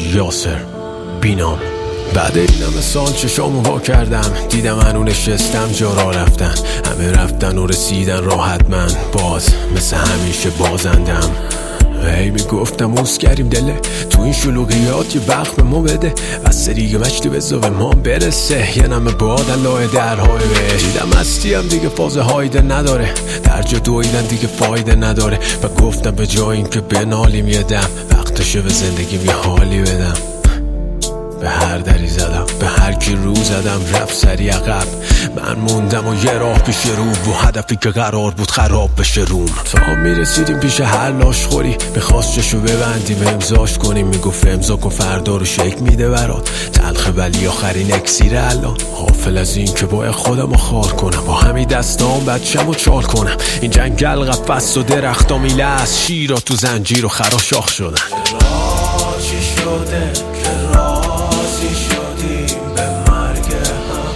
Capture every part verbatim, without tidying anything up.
یاسر بینام. بعد این همه سال چشامو وا کردم، دیدم هنو نشستم جا را رفتن، همه رفتن و رسیدن راحت، من باز مثل همیشه بازندم. هی میگفتم اوز کریم دله تو این شلوغیات یه وقت به ما بده، بس دیگه مجدی بزا به ما برسه، یه نمه باد الله درهای بهش. دیدم هستیم دیگه فاز هایده نداره، در جا دویدن دیگه فایده نداره، و گفتم به جای این که بنالیم یه دم، وقتشه به زندگیم یه حالی بدم. به هر دری زدم، به هر کی رو زدم رفت سری عقب، من موندم و یه راه پیش رو، و هدفی که قرار بود خراب بشه روم. تا میرسیدیم پیش هر لاشخوری، میخواست چشو ببندیم امضاش کنیم، میگفت امضا کن فردا رو شک میده برات، تلخه ولی آخرین اکسیر الان. غافل از این که باید خودم رو خار کنم، با همین دستام بچم و چال کنم، این جنگل قفص و درختا میله از شیرا تو زنجیر و خراشاخ شدن. چرا چی شده که راضی شدیم به مرگ هم،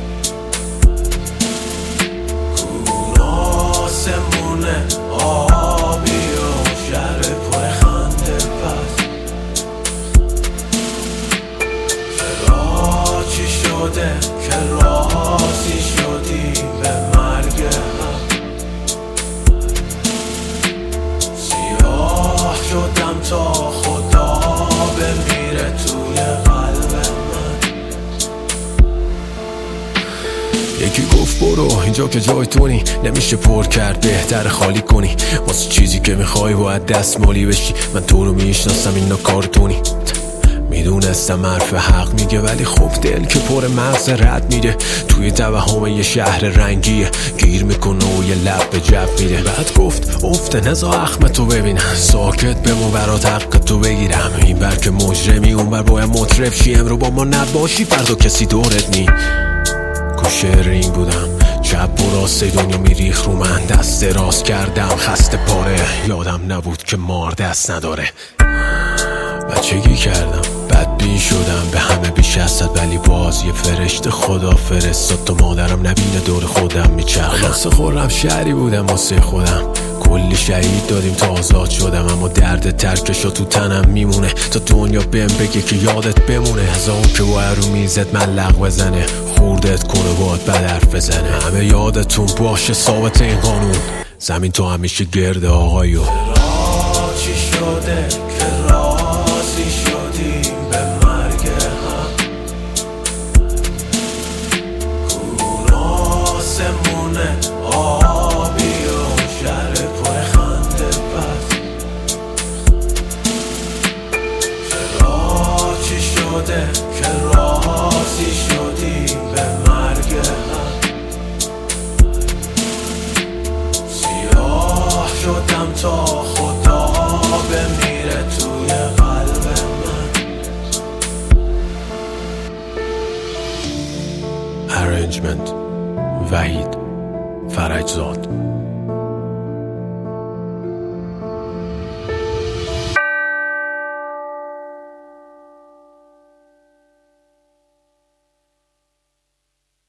کوراسمونه آبی و شهر پر خنده پس. چرا چی شده که راضی شدیم به مرگ هم، سیاه شدم تا خدا بمیره توی قلب من. یکی گفت برو اینجا که جای تونی، نمیشه پر کرد بهتر خالی کنی، واسه چیزی که میخوای باید دستمالی بشی، من تو رو میشناسم اینا کارتونی. میدونستم حرف حق میگه، ولی خب دل که پر مغز رد میره، توی توهم یه شهر رنگیه، گیر میکنه و یه لب به جب میره. بعد گفت افته نزا اخم تو ببینم، ساکت بمون برات حق تو بگیرم، این بر که مجرمی اون بر باید مطرب شی، امرو با ما نباشی فردا کسی دورت نی. کوشه رینگ بودم، چپ و راست دنیا میریخ رو من، دست راست کردم خسته پاره، یادم نبود که مار دست نداره. بچگی کردم بدبین شدم به همه بیش از صد، ولی باز یه فرشته خدا فرستاد تا مادرم نبینه دور خودم میچرخم. خلاص خورم شهری بودم واسه خودم، کلی شهید دادیم تا آزاد شدم، اما درد ترکشو تو تنم میمونه تا دنیا بهم بگه که یادت بمونه. از اون که باید رو میزت من لغ بزنه، خوردت کنه باید بد حرف بزنه، همه یادتون باشه ثابت این قانون، زمین تو همیشه گرده آقایو. چرا چی شده که راضی شدیم به مرگ هم، کوراسمونه آبی و شهر پر خنده پس. چرا چی شده که راضی شدیم به مرگ هم، سیاه شدم تا خدا بمیره توی قلب من. Arrangement وحید فرجزاد.